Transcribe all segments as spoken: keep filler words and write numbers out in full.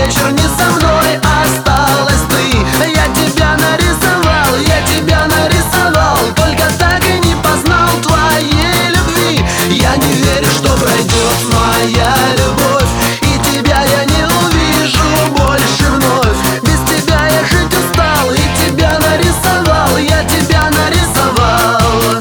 вечер не со мной осталась ты. Я тебя нарисовал, я тебя нарисовал, только так и не познал твоей любви. Я не верю, что пройдет моя любовь, и тебя я не увижу больше вновь. Без тебя я жить устал, и тебя нарисовал, я тебя нарисовал.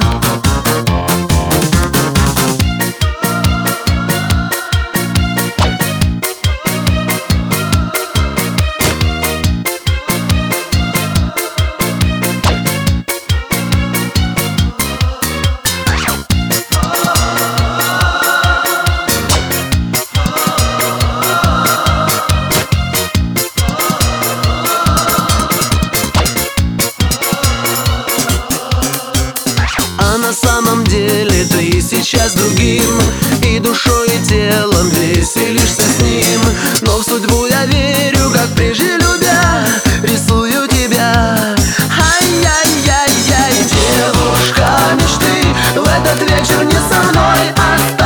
А на самом деле ты сейчас другим, и душой, и телом веселишься с ним. Но в судьбу я верю, как прежде любя, рисую тебя. Ай-яй-яй-яй, девушка мечты, в этот вечер не со мной осталась.